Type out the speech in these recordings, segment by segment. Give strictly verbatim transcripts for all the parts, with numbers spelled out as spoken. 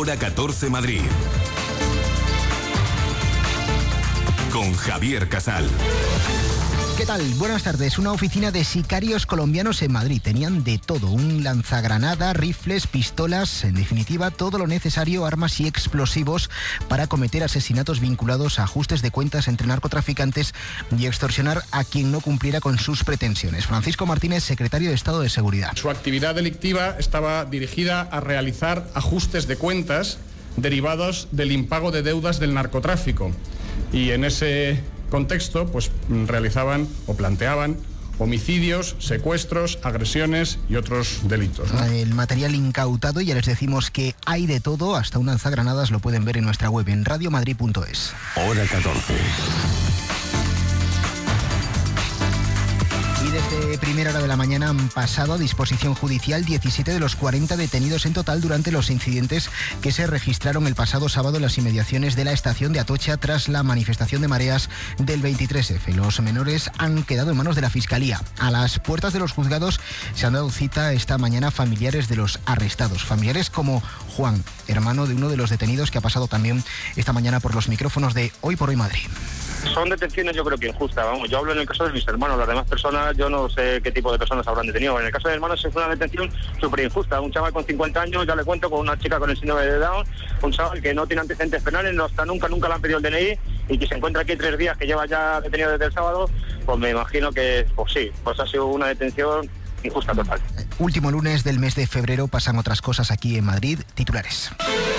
Hora catorce Madrid. Con Javier Casal. ¿Qué tal? Buenas tardes. Una oficina de sicarios colombianos en Madrid. Tenían de todo, un lanzagranada, rifles, pistolas, en definitiva, todo lo necesario, armas y explosivos para cometer asesinatos vinculados a ajustes de cuentas entre narcotraficantes y extorsionar a quien no cumpliera con sus pretensiones. Francisco Martínez, secretario de Estado de Seguridad. Su actividad delictiva estaba dirigida a realizar ajustes de cuentas derivados del impago de deudas del narcotráfico. Y en ese contexto, pues realizaban o planteaban homicidios, secuestros, agresiones y otros delitos, ¿no? El material incautado, ya les decimos que hay de todo, hasta un lanzagranadas, lo pueden ver en nuestra web en radio madrid punto es. Hora catorce. Y desde primera hora de la mañana han pasado a disposición judicial diecisiete de los cuarenta detenidos en total durante los incidentes que se registraron el pasado sábado en las inmediaciones de la estación de Atocha tras la manifestación de mareas del veintitrés efe. Los menores han quedado en manos de la Fiscalía. A las puertas de los juzgados se han dado cita esta mañana familiares de los arrestados. Familiares como Juan, hermano de uno de los detenidos que ha pasado también esta mañana por los micrófonos de Hoy por Hoy Madrid. Son detenciones yo creo que injustas, vamos, yo hablo en el caso de mis hermanos, las demás personas yo no sé qué tipo de personas habrán detenido. En el caso de mis hermanos es una detención súper injusta, un chaval con cincuenta años, ya le cuento, con una chica con el síndrome de Down, un chaval que no tiene antecedentes penales, no hasta nunca, nunca le han pedido el D N I y que se encuentra aquí tres días, que lleva ya detenido desde el sábado, pues me imagino que, pues sí, pues ha sido una detención injusta total. Último lunes del mes de febrero pasan otras cosas aquí en Madrid. Titulares.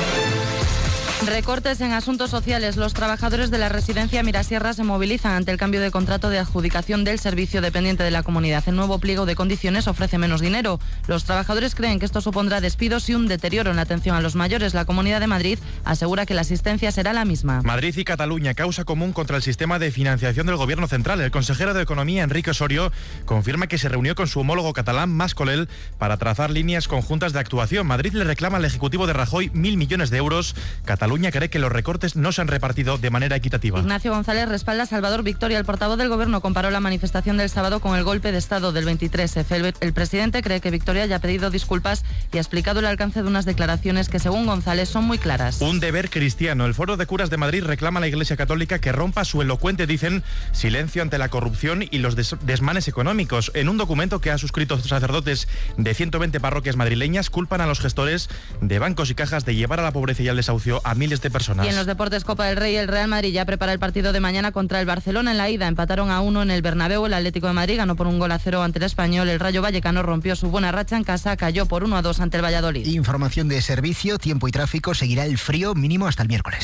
Recortes en asuntos sociales. Los trabajadores de la residencia Mirasierra se movilizan ante el cambio de contrato de adjudicación del servicio dependiente de la comunidad. El nuevo pliego de condiciones ofrece menos dinero. Los trabajadores creen que esto supondrá despidos y un deterioro en la atención a los mayores. La Comunidad de Madrid asegura que la asistencia será la misma. Madrid y Cataluña, causa común contra el sistema de financiación del Gobierno central. El consejero de Economía, Enrique Osorio, confirma que se reunió con su homólogo catalán, Mas Colell, para trazar líneas conjuntas de actuación. Madrid le reclama al Ejecutivo de Rajoy mil millones de euros. Cataluña cree que los recortes no se han repartido de manera equitativa. Ignacio González respalda a Salvador Victoria. El portavoz del Gobierno comparó la manifestación del sábado con el golpe de Estado del veintitrés efe. El, el presidente cree que Victoria ya ha pedido disculpas y ha explicado el alcance de unas declaraciones que, según González, son muy claras. Un deber cristiano. El Foro de Curas de Madrid reclama a la Iglesia Católica que rompa su elocuente, dicen, silencio ante la corrupción y los des- desmanes económicos. En un documento que ha suscrito sacerdotes de ciento veinte parroquias madrileñas, culpan a los gestores de bancos y cajas de llevar a la pobreza y al desahucio a miles de personas. Y en los deportes Copa del Rey, el Real Madrid ya prepara el partido de mañana contra el Barcelona. En la ida empataron a uno en el Bernabéu. El Atlético de Madrid ganó por un gol a cero ante el Español. El Rayo Vallecano rompió su buena racha en casa, cayó por uno a dos ante el Valladolid. Información de servicio, tiempo y tráfico. Seguirá el frío mínimo hasta el miércoles.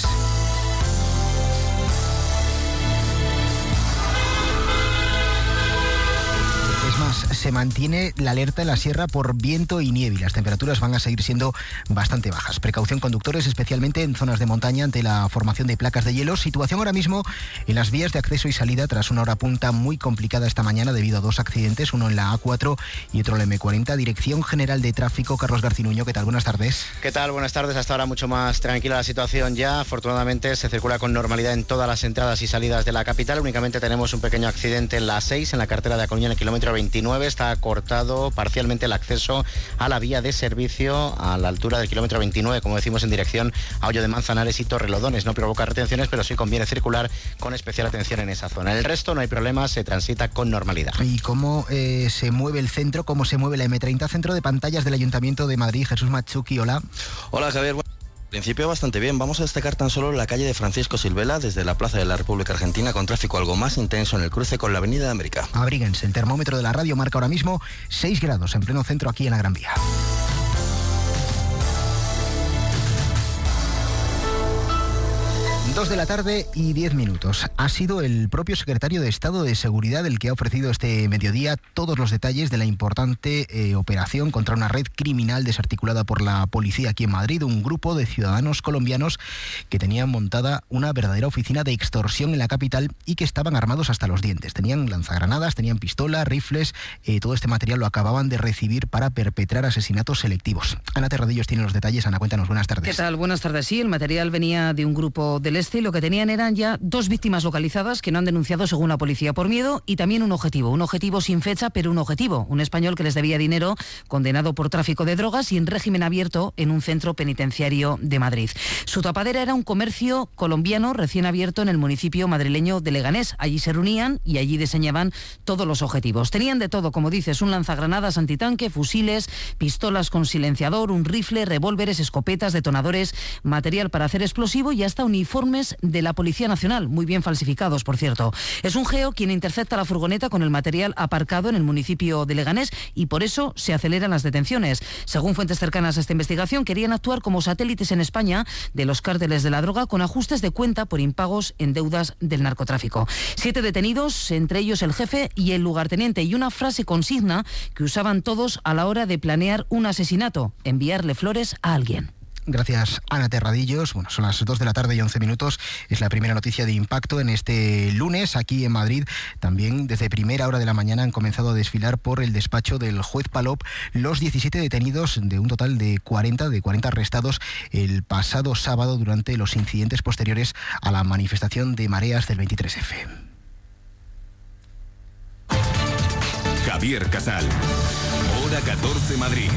Se mantiene la alerta en la sierra por viento y nieve y las temperaturas van a seguir siendo bastante bajas. Precaución conductores, especialmente en zonas de montaña ante la formación de placas de hielo. Situación ahora mismo en las vías de acceso y salida tras una hora punta muy complicada esta mañana debido a dos accidentes, uno en la A cuatro y otro en la eme cuarenta. Dirección General de Tráfico, Carlos Garcinuño, ¿qué tal? Buenas tardes. ¿Qué tal? Buenas tardes. Hasta ahora mucho más tranquila la situación ya. Afortunadamente se circula con normalidad en todas las entradas y salidas de la capital. Únicamente tenemos un pequeño accidente en la A seis, en la carretera de A Coruña, en el kilómetro veintinueve. Está cortado parcialmente el acceso a la vía de servicio a la altura del kilómetro veintinueve, como decimos, en dirección a Hoyo de Manzanares y Torrelodones. No provoca retenciones, pero sí conviene circular con especial atención en esa zona. En el resto no hay problemas, se transita con normalidad. ¿Y cómo eh, se mueve el centro? ¿Cómo se mueve la eme treinta? Centro de pantallas del Ayuntamiento de Madrid. Jesús Machuki, hola. Hola, Javier. En principio bastante bien. Vamos a destacar tan solo la calle de Francisco Silvela desde la Plaza de la República Argentina, con tráfico algo más intenso en el cruce con la Avenida de América. Abríguense, el termómetro de la radio marca ahora mismo seis grados en pleno centro aquí en la Gran Vía. Dos de la tarde y diez minutos. Ha sido el propio secretario de Estado de Seguridad el que ha ofrecido este mediodía todos los detalles de la importante eh, operación contra una red criminal desarticulada por la policía aquí en Madrid. Un grupo de ciudadanos colombianos que tenían montada una verdadera oficina de extorsión en la capital y que estaban armados hasta los dientes. Tenían lanzagranadas, tenían pistolas, rifles, eh, todo este material lo acababan de recibir para perpetrar asesinatos selectivos. Ana Terradillos tiene los detalles. Ana, cuéntanos, buenas tardes. ¿Qué tal? Buenas tardes. Sí, el material venía de un grupo del este este y lo que tenían eran ya dos víctimas localizadas que no han denunciado según la policía por miedo y también un objetivo, un objetivo sin fecha pero un objetivo, un español que les debía dinero, condenado por tráfico de drogas y en régimen abierto en un centro penitenciario de Madrid. Su tapadera era un comercio colombiano recién abierto en el municipio madrileño de Leganés. Allí se reunían y allí diseñaban todos los objetivos. Tenían de todo, como dices, un lanzagranadas antitanque, fusiles, pistolas con silenciador, un rifle, revólveres, escopetas, detonadores, material para hacer explosivo y hasta uniformes de la Policía Nacional, muy bien falsificados, por cierto. Es un geo quien intercepta la furgoneta con el material aparcado en el municipio de Leganés y por eso se aceleran las detenciones. Según fuentes cercanas a esta investigación, querían actuar como satélites en España de los cárteles de la droga con ajustes de cuenta por impagos en deudas del narcotráfico. Siete detenidos, entre ellos el jefe y el lugarteniente, y una frase consigna que usaban todos a la hora de planear un asesinato: enviarle flores a alguien. Gracias, Ana Terradillos. Bueno, son las dos de la tarde y once minutos. Es la primera noticia de impacto en este lunes aquí en Madrid. También desde primera hora de la mañana han comenzado a desfilar por el despacho del juez Palop los diecisiete detenidos de un total de cuarenta, de cuarenta arrestados el pasado sábado durante los incidentes posteriores a la manifestación de mareas del veintitrés efe. Javier Casal. Hora catorce Madrid.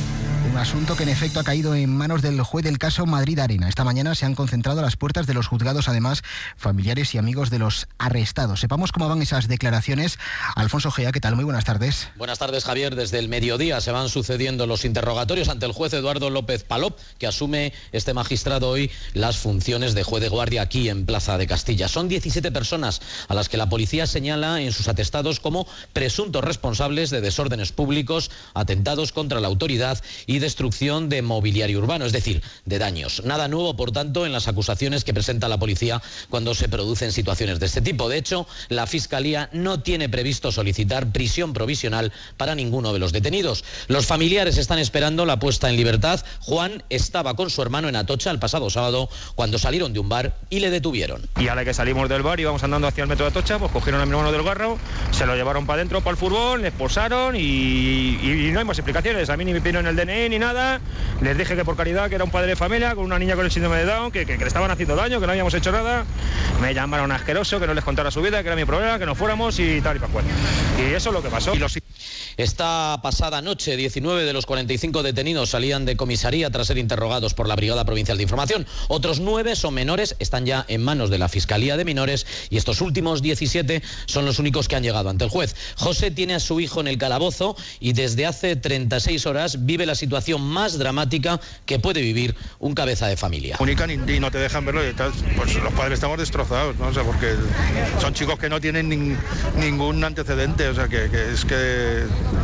Un asunto que en efecto ha caído en manos del juez del caso Madrid Arena. Esta mañana se han concentrado a las puertas de los juzgados, además, familiares y amigos de los arrestados. Sepamos cómo van esas declaraciones. Alfonso Gea, ¿qué tal? Muy buenas tardes. Buenas tardes, Javier. Desde el mediodía se van sucediendo los interrogatorios ante el juez Eduardo López Palop, que asume este magistrado hoy las funciones de juez de guardia aquí en Plaza de Castilla. Son diecisiete personas a las que la policía señala en sus atestados como presuntos responsables de desórdenes públicos, atentados contra la autoridad y destrucción de mobiliario urbano, es decir, de daños. Nada nuevo, por tanto, en las acusaciones que presenta la policía cuando se producen situaciones de este tipo. De hecho, la Fiscalía no tiene previsto solicitar prisión provisional para ninguno de los detenidos. Los familiares están esperando la puesta en libertad. Juan estaba con su hermano en Atocha el pasado sábado cuando salieron de un bar y le detuvieron. Y a la que salimos del bar y íbamos andando hacia el metro de Atocha, pues cogieron a mi hermano del garro, se lo llevaron para adentro, para el furgón, le esposaron y, y, y no hay más explicaciones. A mí ni me pidieron el D N I ni nada. Les dije que por caridad, que era un padre de familia con una niña con el síndrome de Down, que, que, que le estaban haciendo daño, que no habíamos hecho nada. Me llamaron asqueroso, que no les contara su vida, que era mi problema, que no fuéramos y tal y para cual. Y eso es lo que pasó. Y los... Esta pasada noche, diecinueve de los cuarenta y cinco detenidos salían de comisaría tras ser interrogados por la Brigada Provincial de Información. Otros nueve son menores, están ya en manos de la Fiscalía de Menores y estos últimos diecisiete son los únicos que han llegado ante el juez. José tiene a su hijo en el calabozo y desde hace treinta y seis horas vive la situación más dramática que puede vivir un cabeza de familia. Comunican y, y no te dejan verlo y estás, pues los padres estamos destrozados, ¿no? O sea, porque son chicos que no tienen nin, ningún antecedente, o sea, que, que es que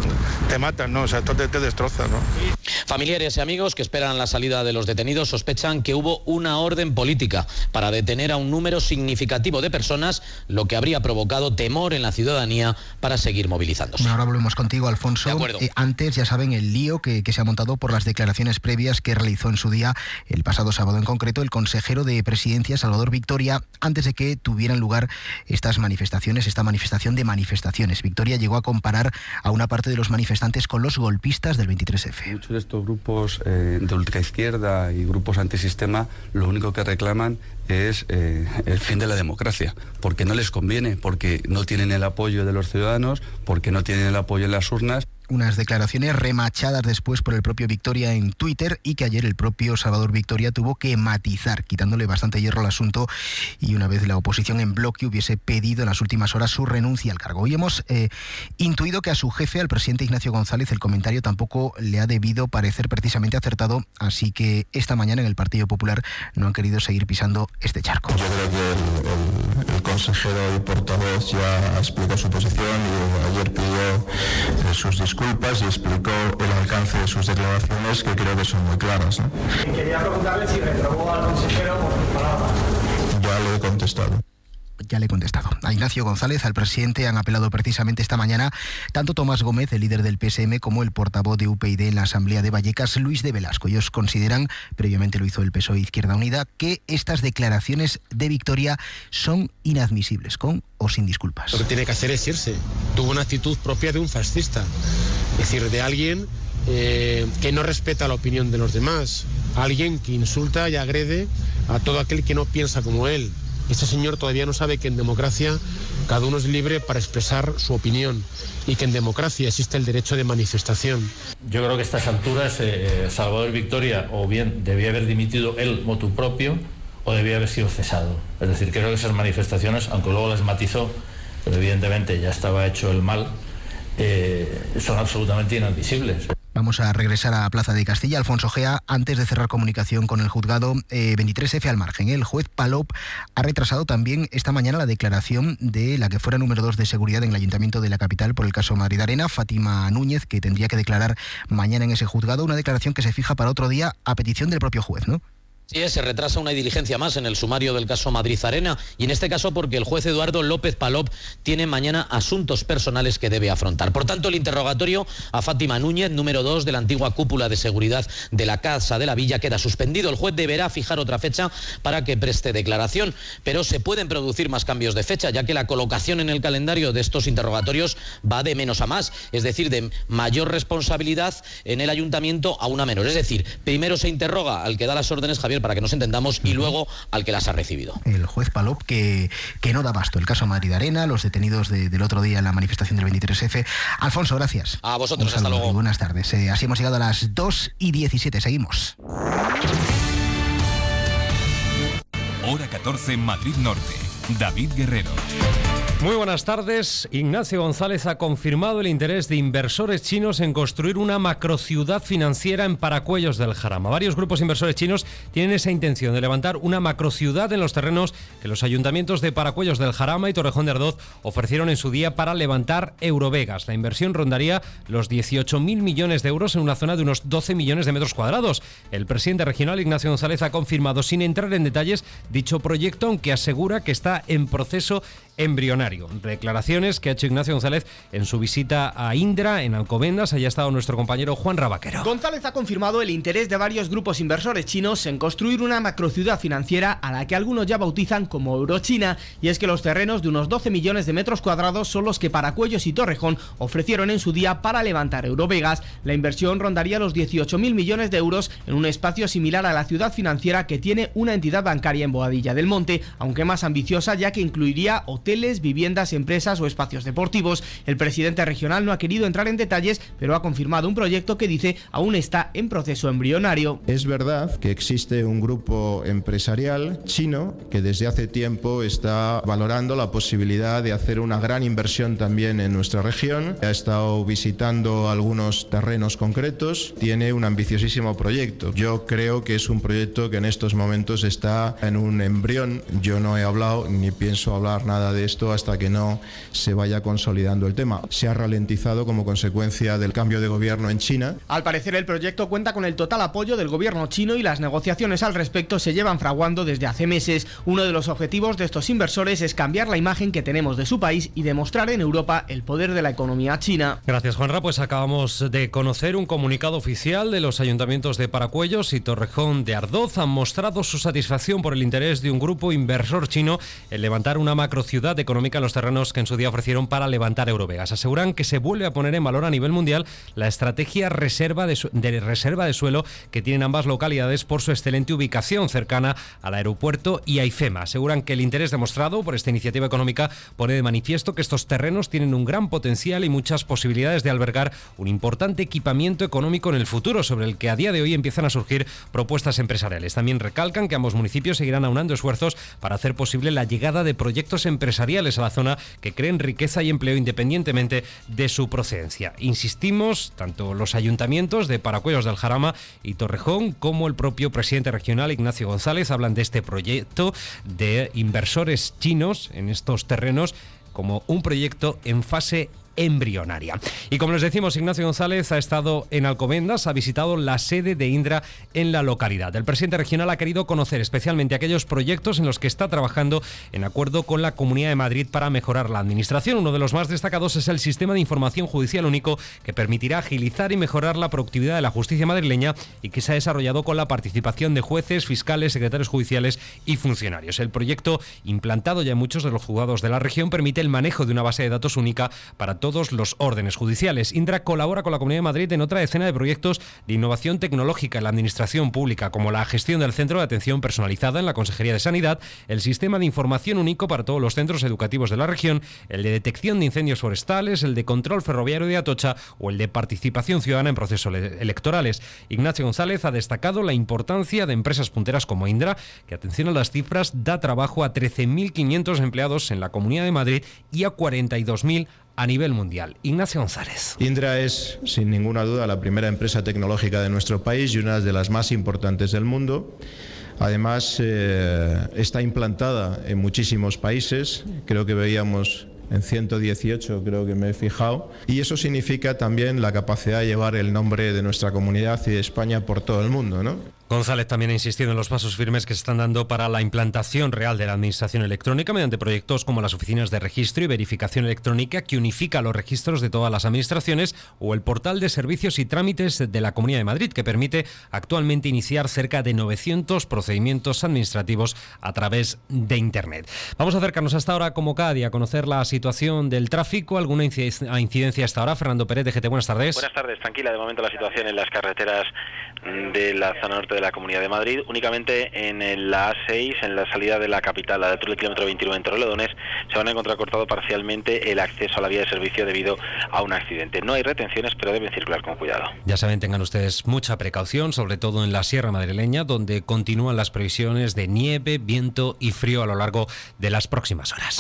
te matan, ¿no? O sea, esto te, te destroza, ¿no? Familiares y amigos que esperan la salida de los detenidos sospechan que hubo una orden política para detener a un número significativo de personas, lo que habría provocado temor en la ciudadanía para seguir movilizándose. Bueno, ahora volvemos contigo, Alfonso. De acuerdo. Eh, antes, ya saben, el lío que, que se ha montado por las declaraciones previas que realizó en su día, el pasado sábado en concreto, el consejero de Presidencia, Salvador Victoria, antes de que tuvieran lugar estas manifestaciones, esta manifestación de manifestaciones. Victoria llegó a comparar a una parte de los manifestantes con los golpistas del veintitrés efe. Muchos de estos grupos eh, de ultraizquierda y grupos antisistema lo único que reclaman es eh, el fin de la democracia, porque no les conviene, porque no tienen el apoyo de los ciudadanos, porque no tienen el apoyo en las urnas. Unas declaraciones remachadas después por el propio Victoria en Twitter y que ayer el propio Salvador Victoria tuvo que matizar, quitándole bastante hierro al asunto, y una vez la oposición en bloque hubiese pedido en las últimas horas su renuncia al cargo. Hoy hemos eh, intuido que a su jefe, al presidente Ignacio González, el comentario tampoco le ha debido parecer precisamente acertado, así que esta mañana en el Partido Popular no han querido seguir pisando este charco. Yo creo que el, el, el consejero y portavoz ya explicó su posición y ayer pidió eh, sus disculpas disculpas y explicó el alcance de sus declaraciones, que creo que son muy claras, ¿no? Quería preguntarle si reprobó al consejero por sus palabras. Ya le he contestado. Ya le he contestado. A Ignacio González, al presidente, han apelado precisamente esta mañana tanto Tomás Gómez, el líder del P S M, como el portavoz de U P yD en la Asamblea de Vallecas, Luis de Velasco. Ellos consideran, previamente lo hizo el P S O E Izquierda Unida, que estas declaraciones de Victoria son inadmisibles, con o sin disculpas. Lo que tiene que hacer es irse. Tuvo una actitud propia de un fascista, es decir, de alguien eh, que no respeta la opinión de los demás. alguien que insulta y agrede a todo aquel que no piensa como él. Este señor todavía no sabe que en democracia cada uno es libre para expresar su opinión y que en democracia existe el derecho de manifestación. Yo creo que a estas alturas eh, Salvador Victoria o bien debía haber dimitido él motu propio o debía haber sido cesado. Es decir, creo que esas manifestaciones, aunque luego les matizó, pero evidentemente ya estaba hecho el mal, eh, son absolutamente inadmisibles. Vamos a regresar a Plaza de Castilla. Alfonso Gea, antes de cerrar comunicación con el juzgado eh, veintitrés F al margen. El juez Palop ha retrasado también esta mañana la declaración de la que fuera número dos de seguridad en el Ayuntamiento de la capital por el caso Madrid Arena, Fátima Núñez, que tendría que declarar mañana en ese juzgado. Una declaración que se fija para otro día a petición del propio juez, ¿no? Sí, se retrasa una diligencia más en el sumario del caso Madrid Arena, y en este caso porque el juez Eduardo López Palop tiene mañana asuntos personales que debe afrontar. Por tanto, el interrogatorio a Fátima Núñez, número dos de la antigua cúpula de seguridad de la Casa de la Villa, queda suspendido. El juez deberá fijar otra fecha para que preste declaración, pero se pueden producir más cambios de fecha, ya que la colocación en el calendario de estos interrogatorios va de menos a más, es decir, de mayor responsabilidad en el ayuntamiento a una menor. Es decir, primero se interroga al que da las órdenes, Javier, para que nos entendamos, y luego al que las ha recibido. El juez Palop que, que no da abasto. El caso Madrid Arena, los detenidos de, del otro día en la manifestación del veintitrés F. Alfonso, gracias. A vosotros, hasta luego. Buenas tardes. Eh, así hemos llegado a las dos y diecisiete. Seguimos. Hora catorce, Madrid Norte. David Guerrero. Muy buenas tardes. Ignacio González ha confirmado el interés de inversores chinos en construir una macrociudad financiera en Paracuellos del Jarama. Varios grupos inversores chinos tienen esa intención de levantar una macrociudad en los terrenos que los ayuntamientos de Paracuellos del Jarama y Torrejón de Ardoz ofrecieron en su día para levantar Eurovegas. La inversión rondaría los dieciocho mil millones de euros en una zona de unos doce millones de metros cuadrados. El presidente regional, Ignacio González, ha confirmado sin entrar en detalles dicho proyecto, aunque asegura que está en proceso embrionario. Declaraciones que ha hecho Ignacio González en su visita a Indra, en Alcobendas. Allá ha estado nuestro compañero Juan Rabaquero. González ha confirmado el interés de varios grupos inversores chinos en construir una macrociudad financiera a la que algunos ya bautizan como Eurochina, y es que los terrenos de unos doce millones de metros cuadrados son los que Paracuellos y Torrejón ofrecieron en su día para levantar Eurovegas. La inversión rondaría los dieciocho mil millones de euros en un espacio similar a la ciudad financiera que tiene una entidad bancaria en Boadilla del Monte, aunque más ambiciosa, ya que incluiría hoteles, viviendas, empresas o espacios deportivos. El presidente regional no ha querido entrar en detalles, pero ha confirmado un proyecto que dice aún está en proceso embrionario. Es verdad que existe un grupo empresarial chino que desde hace tiempo está valorando la posibilidad de hacer una gran inversión también en nuestra región. Ha estado visitando algunos terrenos concretos, tiene un ambiciosísimo proyecto. Yo creo que es un proyecto que en estos momentos está en un embrión. Yo no he hablado ni pienso hablar nada de esto hasta que no se vaya consolidando el tema. Se ha ralentizado como consecuencia del cambio de gobierno en China. Al parecer, el proyecto cuenta con el total apoyo del gobierno chino y las negociaciones al respecto se llevan fraguando desde hace meses. Uno de los objetivos de estos inversores es cambiar la imagen que tenemos de su país y demostrar en Europa el poder de la economía china. Gracias, Juanra. Pues acabamos de conocer un comunicado oficial de los ayuntamientos de Paracuellos y Torrejón de Ardoz. Han mostrado su satisfacción por el interés de un grupo inversor chino en levantar una macrociudad económica en los terrenos que en su día ofrecieron para levantar Eurovegas. Aseguran que se vuelve a poner en valor a nivel mundial la estrategia reserva de, su de reserva de suelo que tienen ambas localidades por su excelente ubicación cercana al aeropuerto y a IFEMA. Aseguran que el interés demostrado por esta iniciativa económica pone de manifiesto que estos terrenos tienen un gran potencial y muchas posibilidades de albergar un importante equipamiento económico en el futuro, sobre el que a día de hoy empiezan a surgir propuestas empresariales. También recalcan que ambos municipios seguirán aunando esfuerzos para hacer posible la llegada de proyectos empresariales a la zona que creen riqueza y empleo independientemente de su procedencia. Insistimos, tanto los ayuntamientos de Paracuellos del Jarama y Torrejón como el propio presidente regional Ignacio González hablan de este proyecto de inversores chinos en estos terrenos como un proyecto en fase embrionaria. Y como les decimos, Ignacio González ha estado en Alcobendas, ha visitado la sede de Indra en la localidad. El presidente regional ha querido conocer especialmente aquellos proyectos en los que está trabajando en acuerdo con la Comunidad de Madrid para mejorar la administración. Uno de los más destacados es el sistema de información judicial único, que permitirá agilizar y mejorar la productividad de la justicia madrileña y que se ha desarrollado con la participación de jueces, fiscales, secretarios judiciales y funcionarios. El proyecto, implantado ya en muchos de los juzgados de la región, permite el manejo de una base de datos única para todos todos los órdenes judiciales. Indra colabora con la Comunidad de Madrid en otra decena de proyectos de innovación tecnológica en la administración pública, como la gestión del Centro de Atención Personalizada en la Consejería de Sanidad, el sistema de información único para todos los centros educativos de la región, el de detección de incendios forestales, el de control ferroviario de Atocha o el de participación ciudadana en procesos electorales. Ignacio González ha destacado la importancia de empresas punteras como Indra, que, atención a las cifras, da trabajo a trece mil quinientos empleados en la Comunidad de Madrid y a cuarenta y dos mil a nivel mundial. Ignacio González. Indra es, sin ninguna duda, la primera empresa tecnológica de nuestro país y una de las más importantes del mundo. Además, eh, está implantada en muchísimos países. Creo que veíamos en ciento dieciocho, creo que me he fijado, y eso significa también la capacidad de llevar el nombre de nuestra comunidad y de España por todo el mundo, ¿no? González también ha insistido en los pasos firmes que se están dando para la implantación real de la administración electrónica mediante proyectos como las oficinas de registro y verificación electrónica, que unifica los registros de todas las administraciones, o el portal de servicios y trámites de la Comunidad de Madrid, que permite actualmente iniciar cerca de novecientos procedimientos administrativos a través de Internet. Vamos a acercarnos hasta ahora, como cada día, a conocer la situación del tráfico. ¿Alguna incidencia hasta ahora? Fernando Pérez, de G T, buenas tardes. Buenas tardes, tranquila. De momento la situación en las carreteras de la zona norte de la Comunidad de Madrid, únicamente en la A seis, en la salida de la capital, la altura del kilómetro veintinueve en Torrelodones, se van a encontrar cortado parcialmente el acceso a la vía de servicio debido a un accidente. No hay retenciones, pero deben circular con cuidado. Ya saben, tengan ustedes mucha precaución, sobre todo en la sierra madrileña, donde continúan las previsiones de nieve, viento y frío a lo largo de las próximas horas.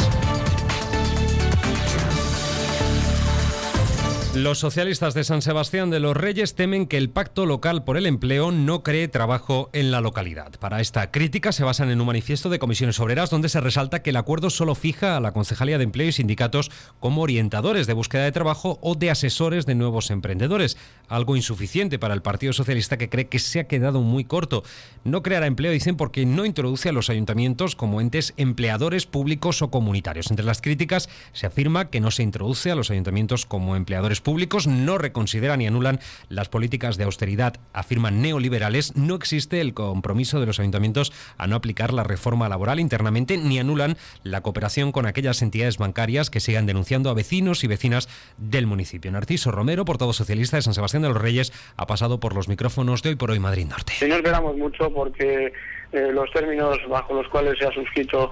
Los socialistas de San Sebastián de los Reyes temen que el pacto local por el empleo no cree trabajo en la localidad. Para esta crítica se basan en un manifiesto de Comisiones Obreras donde se resalta que el acuerdo solo fija a la Concejalía de Empleo y sindicatos como orientadores de búsqueda de trabajo o de asesores de nuevos emprendedores, algo insuficiente para el Partido Socialista, que cree que se ha quedado muy corto. No creará empleo, dicen, porque no introduce a los ayuntamientos como entes empleadores públicos o comunitarios. Entre las críticas se afirma que no se introduce a los ayuntamientos como empleadores públicos, no reconsideran y anulan las políticas de austeridad, afirman neoliberales, no existe el compromiso de los ayuntamientos a no aplicar la reforma laboral internamente, ni anulan la cooperación con aquellas entidades bancarias que sigan denunciando a vecinos y vecinas del municipio. Narciso Romero, portavoz socialista de San Sebastián de los Reyes, ha pasado por los micrófonos de Hoy por Hoy Madrid Norte. Sí, no esperamos mucho porque eh, los términos bajo los cuales se ha suscrito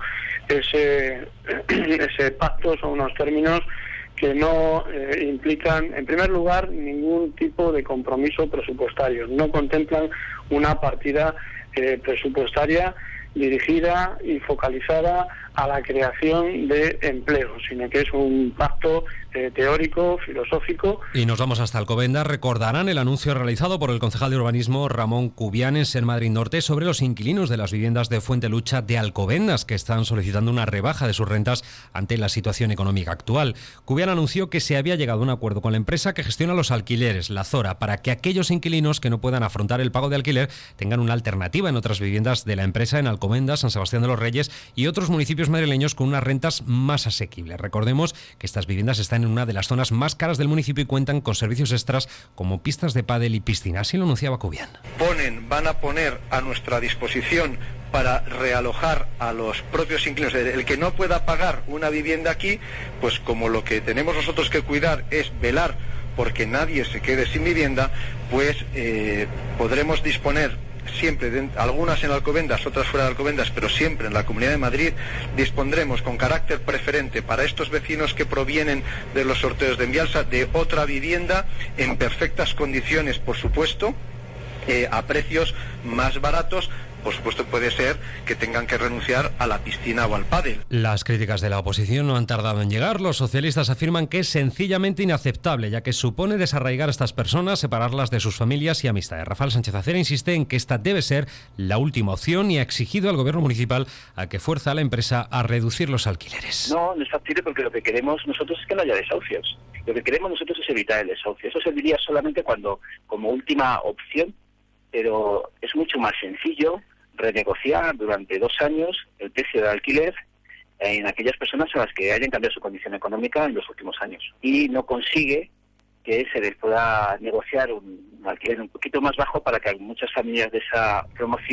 ese, ese pacto son unos términos que no eh, implican, en primer lugar, ningún tipo de compromiso presupuestario. No contemplan una partida eh, presupuestaria dirigida y focalizada a la creación de empleo, sino que es un pacto eh, teórico, filosófico. Y nos vamos hasta Alcobendas. Recordarán el anuncio realizado por el concejal de urbanismo Ramón Cubián en Ser Madrid Norte sobre los inquilinos de las viviendas de Fuentelucha de Alcobendas, que están solicitando una rebaja de sus rentas ante la situación económica actual. Cubián anunció que se había llegado a un acuerdo con la empresa que gestiona los alquileres, la Zora, para que aquellos inquilinos que no puedan afrontar el pago de alquiler tengan una alternativa en otras viviendas de la empresa en Alcobendas, San Sebastián de los Reyes y otros municipios madrileños con unas rentas más asequibles. Recordemos que estas viviendas están en una de las zonas más caras del municipio y cuentan con servicios extras como pistas de pádel y piscina. Así lo anunciaba Cubián. Ponen, van a poner a nuestra disposición para realojar a los propios inquilinos. El que no pueda pagar una vivienda aquí, pues como lo que tenemos nosotros que cuidar es velar porque nadie se quede sin vivienda, pues eh, podremos disponer siempre, de, algunas en Alcobendas, otras fuera de Alcobendas, pero siempre en la Comunidad de Madrid, dispondremos con carácter preferente para estos vecinos que provienen de los sorteos de Envialsa de otra vivienda en perfectas condiciones, por supuesto, eh, a precios más baratos. Por supuesto, puede ser que tengan que renunciar a la piscina o al pádel. Las críticas de la oposición no han tardado en llegar. Los socialistas afirman que es sencillamente inaceptable, ya que supone desarraigar a estas personas, separarlas de sus familias y amistades. Rafael Sánchez Acera insiste en que esta debe ser la última opción y ha exigido al gobierno municipal a que fuerza a la empresa a reducir los alquileres. No, no es factible porque lo que queremos nosotros es que no haya desahucios. Lo que queremos nosotros es evitar el desahucio. Eso serviría solamente cuando, como última opción, pero es mucho más sencillo renegociar durante dos años el precio del alquiler en aquellas personas a las que hayan cambiado su condición económica en los últimos años. Y no consigue que se les pueda negociar un alquiler un poquito más bajo para que muchas familias de esa promoción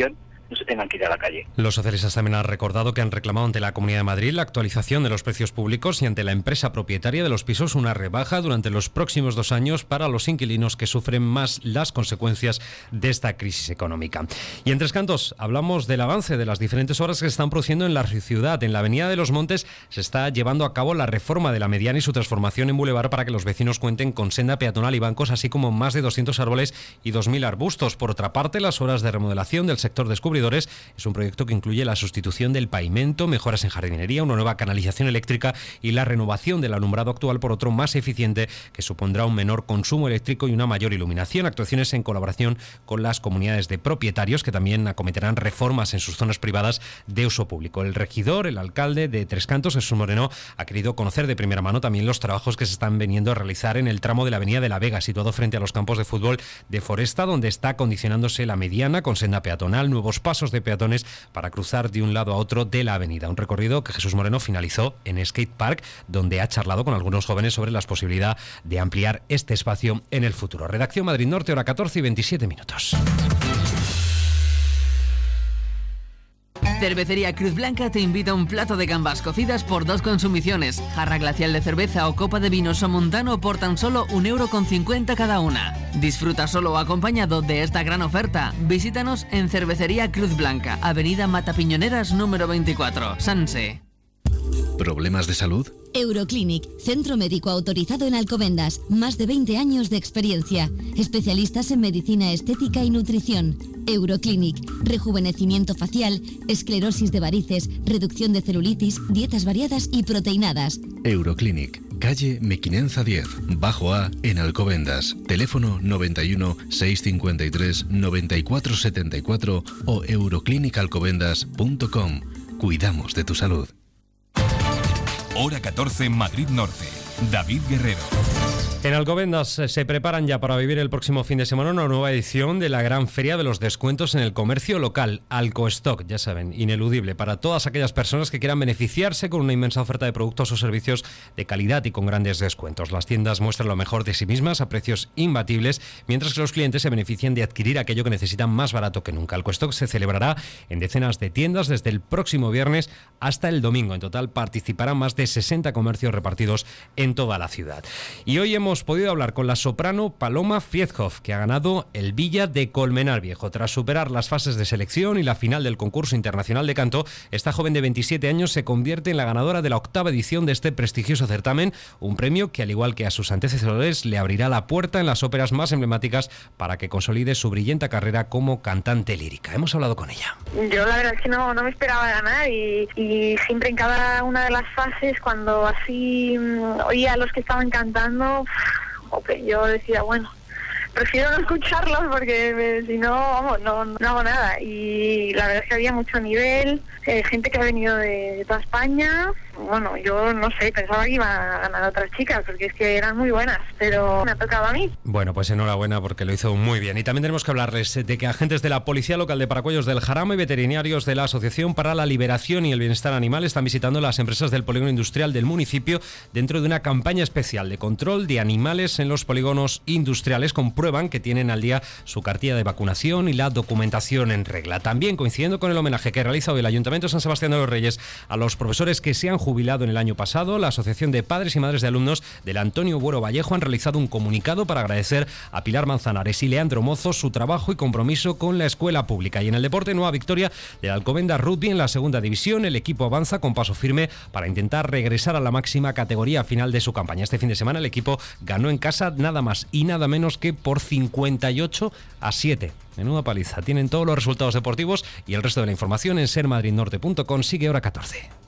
no se tengan que ir a la calle. Los socialistas también han recordado que han reclamado ante la Comunidad de Madrid la actualización de los precios públicos y ante la empresa propietaria de los pisos una rebaja durante los próximos dos años para los inquilinos que sufren más las consecuencias de esta crisis económica. Y en Tres Cantos hablamos del avance de las diferentes obras que se están produciendo en la ciudad. En la Avenida de los Montes se está llevando a cabo la reforma de la mediana y su transformación en bulevar para que los vecinos cuenten con senda peatonal y bancos, así como más de doscientos árboles y dos mil arbustos. Por otra parte, las obras de remodelación del sector Descubridores es un proyecto que incluye la sustitución del pavimento, mejoras en jardinería, una nueva canalización eléctrica y la renovación del alumbrado actual por otro más eficiente que supondrá un menor consumo eléctrico y una mayor iluminación. Actuaciones en colaboración con las comunidades de propietarios que también acometerán reformas en sus zonas privadas de uso público. El regidor, el alcalde de Tres Cantos, Jesús Moreno, ha querido conocer de primera mano también los trabajos que se están veniendo a realizar en el tramo de la Avenida de la Vega, situado frente a los campos de fútbol de Foresta, donde está acondicionándose la mediana con senda peatonal, nuevos pasos de peatones para cruzar de un lado a otro de la avenida. Un recorrido que Jesús Moreno finalizó en Skate Park, donde ha charlado con algunos jóvenes sobre la posibilidad de ampliar este espacio en el futuro. Redacción Madrid Norte, hora catorce y veintisiete minutos. Cervecería Cruz Blanca te invita a un plato de gambas cocidas por dos consumiciones, jarra glacial de cerveza o copa de vino somontano por tan solo un euro con cincuenta cada una. Disfruta solo o acompañado de esta gran oferta. Visítanos en Cervecería Cruz Blanca, Avenida Matapiñoneras número veinticuatro, Sanse. ¿Problemas de salud? Euroclinic, centro médico autorizado en Alcobendas, más de veinte años de experiencia, especialistas en medicina estética y nutrición. Euroclinic, rejuvenecimiento facial, esclerosis de varices, reducción de celulitis, dietas variadas y proteinadas. Euroclinic, calle Mequinenza diez, Bajo A, en Alcobendas. Teléfono noventa y uno, seiscientos cincuenta y tres, noventa y cuatro setenta y cuatro o euroclinic alcobendas punto com. Cuidamos de tu salud. Hora catorce, Madrid Norte. David Guerrero. En Alcobendas se preparan ya para vivir el próximo fin de semana una nueva edición de la gran feria de los descuentos en el comercio local, Alcostock, ya saben, ineludible para todas aquellas personas que quieran beneficiarse con una inmensa oferta de productos o servicios de calidad y con grandes descuentos. Las tiendas muestran lo mejor de sí mismas a precios imbatibles, mientras que los clientes se benefician de adquirir aquello que necesitan más barato que nunca. Alcostock se celebrará en decenas de tiendas desde el próximo viernes hasta el domingo. En total participarán más de sesenta comercios repartidos en toda la ciudad. Y hoy hemos Hemos podido hablar con la soprano Paloma Fiedhoff, que ha ganado el Villa de Colmenar Viejo. Tras superar las fases de selección y la final del concurso internacional de canto, esta joven de veintisiete años se convierte en la ganadora de la octava edición de este prestigioso certamen, un premio que, al igual que a sus antecesores, le abrirá la puerta en las óperas más emblemáticas para que consolide su brillante carrera como cantante lírica. Hemos hablado con ella. Yo la verdad es que no, no me esperaba ganar y, y siempre en cada una de las fases, cuando así oía a los que estaban cantando, okay, yo decía, bueno, prefiero no escucharlos porque eh, si no, vamos, no, no hago nada. Y la verdad es que había mucho nivel, eh, gente que ha venido de, de toda España. Bueno, yo no sé, pensaba que iban a ganar otras chicas porque es que eran muy buenas, pero me ha tocado a mí. Bueno, pues enhorabuena porque lo hizo muy bien. Y también tenemos que hablarles de que agentes de la Policía Local de Paracuellos del Jarama y veterinarios de la Asociación para la Liberación y el Bienestar Animal están visitando las empresas del polígono industrial del municipio dentro de una campaña especial de control de animales en los polígonos industriales. Comprueban que tienen al día su cartilla de vacunación y la documentación en regla. También, coincidiendo con el homenaje que realiza hoy el Ayuntamiento de San Sebastián de los Reyes a los profesores que se han jubilado en el año pasado, la Asociación de Padres y Madres de Alumnos del Antonio Buero Vallejo han realizado un comunicado para agradecer a Pilar Manzanares y Leandro Mozo su trabajo y compromiso con la escuela pública. Y en el deporte, nueva victoria del Alcobendas Rugby en la segunda división. El equipo avanza con paso firme para intentar regresar a la máxima categoría final de su campaña. Este fin de semana el equipo ganó en casa nada más y nada menos que por cincuenta y ocho a siete. Menuda paliza. Tienen todos los resultados deportivos y el resto de la información en ser madrid norte punto com. Sigue hora catorce.